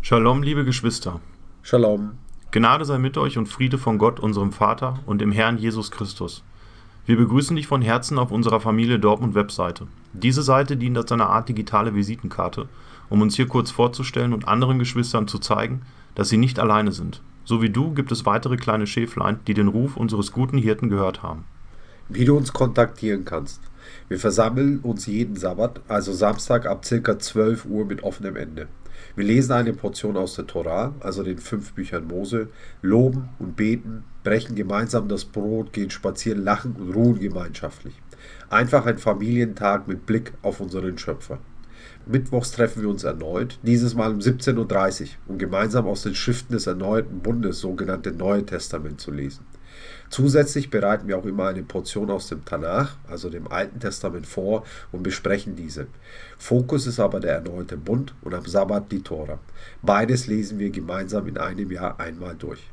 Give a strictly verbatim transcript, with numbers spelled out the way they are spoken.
Shalom, liebe Geschwister. Shalom. Gnade sei mit euch und Friede von Gott, unserem Vater und dem Herrn Jesus Christus. Wir begrüßen dich von Herzen auf unserer Familie Dortmund Webseite. Diese Seite dient als eine Art digitale Visitenkarte, um uns hier kurz vorzustellen und anderen Geschwistern zu zeigen, dass sie nicht alleine sind. So wie du gibt es weitere kleine Schäflein, die den Ruf unseres guten Hirten gehört haben. Wie du uns kontaktieren kannst. Wir versammeln uns jeden Sabbat, also Samstag ab ca. zwölf Uhr mit offenem Ende. Wir lesen eine Portion aus der Torah, also den fünf Büchern Mose, loben und beten, brechen gemeinsam das Brot, gehen spazieren, lachen und ruhen gemeinschaftlich. Einfach ein Familientag mit Blick auf unseren Schöpfer. Mittwochs treffen wir uns erneut, dieses Mal um siebzehn Uhr dreißig, um gemeinsam aus den Schriften des erneuerten Bundes, sogenannte Neue Testament, zu lesen. Zusätzlich bereiten wir auch immer eine Portion aus dem Tanach, also dem Alten Testament, vor und besprechen diese. Fokus ist aber der erneuerte Bund und am Sabbat die Tora. Beides lesen wir gemeinsam in einem Jahr einmal durch.